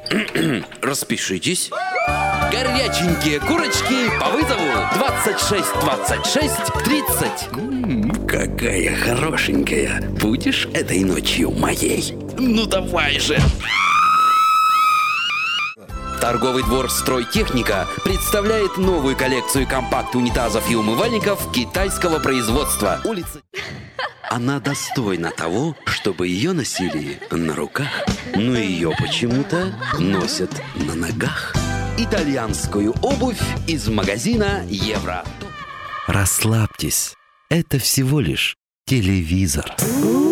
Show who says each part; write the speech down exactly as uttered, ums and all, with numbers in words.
Speaker 1: Распишитесь. Горяченькие курочки по вызову двадцать шесть двадцать шесть тридцать.
Speaker 2: М-м, какая хорошенькая. Будешь этой ночью моей?
Speaker 1: Ну давай же. Торговый двор «Стройтехника» представляет новую коллекцию компакт-унитазов и умывальников китайского производства. Улица. Она достойна того, чтобы ее носили на руках, но ее почему-то носят на ногах. Итальянскую обувь из магазина Евро.
Speaker 2: Расслабьтесь, это всего лишь телевизор.